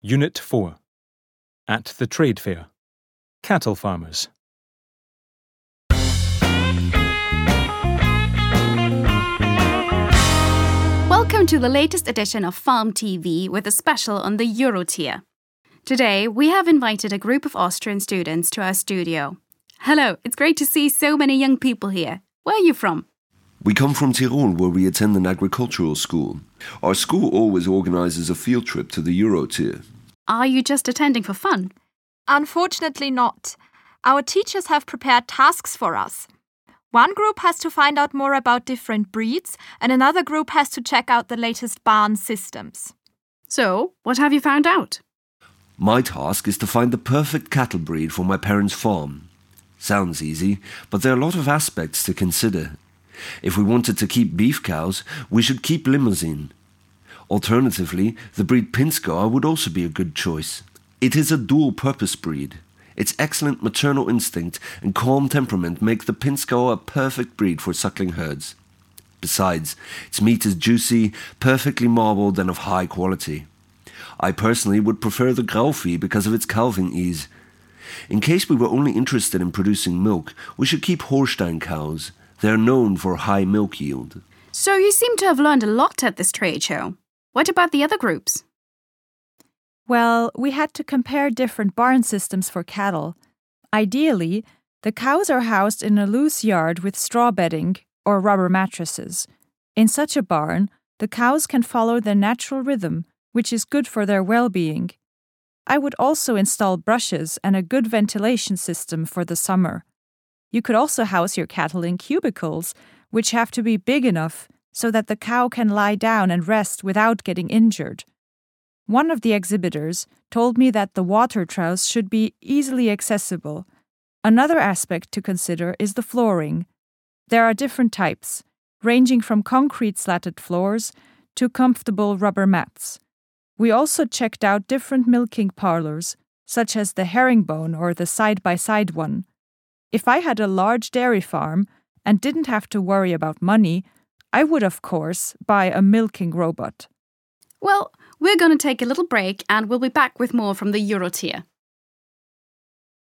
Unit 4. At the Trade Fair. Cattle Farmers. Welcome to the latest edition of Farm TV with a special on the Eurotier. Today, we have invited a group of Austrian students to our studio. Hello, it's great to see so many young people here. Where are you from? We come from Tyrol, where we attend an agricultural school. Our school always organises a field trip to the Eurotier. Are you just attending for fun? Unfortunately not. Our teachers have prepared tasks for us. One group has to find out more about different breeds, and another group has to check out the latest barn systems. So, what have you found out? My task is to find the perfect cattle breed for my parents' farm. Sounds easy, but there are a lot of aspects to consider. If we wanted to keep beef cows, we should keep Limousin. Alternatively, the breed Pinzgauer would also be a good choice. It is a dual-purpose breed. Its excellent maternal instinct and calm temperament make the Pinzgauer a perfect breed for suckling herds. Besides, its meat is juicy, perfectly marbled and of high quality. I personally would prefer the Grauvieh because of its calving ease. In case we were only interested in producing milk, we should keep Holstein cows. They are known for high milk yield. So you seem to have learned a lot at this trade show. What about the other groups? Well, we had to compare different barn systems for cattle. Ideally, the cows are housed in a loose yard with straw bedding or rubber mattresses. In such a barn, the cows can follow their natural rhythm, which is good for their well-being. I would also install brushes and a good ventilation system for the summer. You could also house your cattle in cubicles, which have to be big enough so that the cow can lie down and rest without getting injured. One of the exhibitors told me that the water troughs should be easily accessible. Another aspect to consider is the flooring. There are different types, ranging from concrete slatted floors to comfortable rubber mats. We also checked out different milking parlors, such as the herringbone or the side-by-side one. If I had a large dairy farm and didn't have to worry about money, I would, of course, buy a milking robot. Well, we're going to take a little break and we'll be back with more from the Eurotier.